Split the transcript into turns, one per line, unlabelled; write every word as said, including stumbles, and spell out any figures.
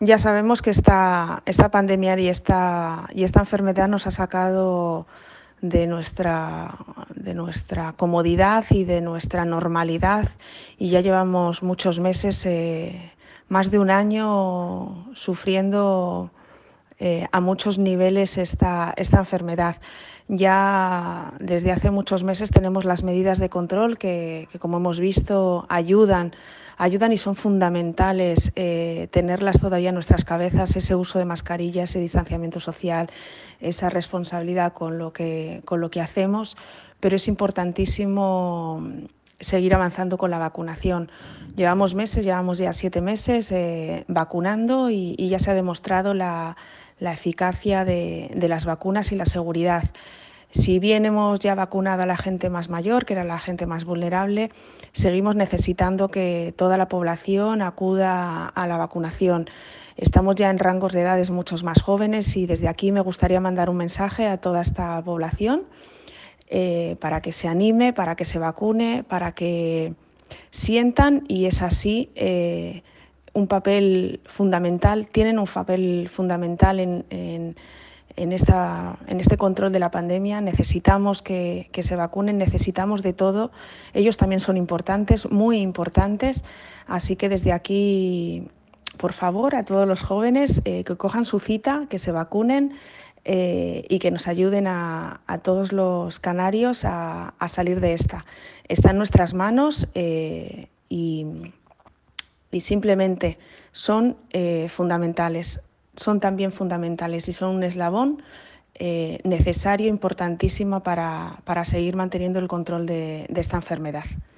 Ya sabemos que esta, esta pandemia y esta, y esta enfermedad nos ha sacado de nuestra, de nuestra comodidad y de nuestra normalidad, y ya llevamos muchos meses, eh, más de un año, sufriendo eh, a muchos niveles esta, esta enfermedad. Ya desde hace muchos meses tenemos las medidas de control que, que como hemos visto, ayudan, ayudan y son fundamentales eh, tenerlas todavía en nuestras cabezas, ese uso de mascarillas, ese distanciamiento social, esa responsabilidad con lo que, con lo que hacemos, pero es importantísimo seguir avanzando con la vacunación. Llevamos meses, llevamos ya siete meses eh, vacunando y, y ya se ha demostrado la, la eficacia de, de las vacunas y la seguridad. Si bien hemos ya vacunado a la gente más mayor, que era la gente más vulnerable, seguimos necesitando que toda la población acuda a la vacunación. Estamos ya en rangos de edades muchos más jóvenes y desde aquí me gustaría mandar un mensaje a toda esta población eh, para que se anime, para que se vacune, para que sientan, y es así, eh, un papel fundamental, tienen un papel fundamental en, en, en, esta, en este control de la pandemia. Necesitamos que, que se vacunen, necesitamos de todo. Ellos también son importantes, muy importantes, así que desde aquí, por favor, a todos los jóvenes eh, que cojan su cita, que se vacunen eh, y que nos ayuden a, a todos los canarios a, a salir de esta. Está en nuestras manos eh, y y simplemente son eh, fundamentales, son también fundamentales y son un eslabón eh, necesario, importantísimo para, para seguir manteniendo el control de, de esta enfermedad.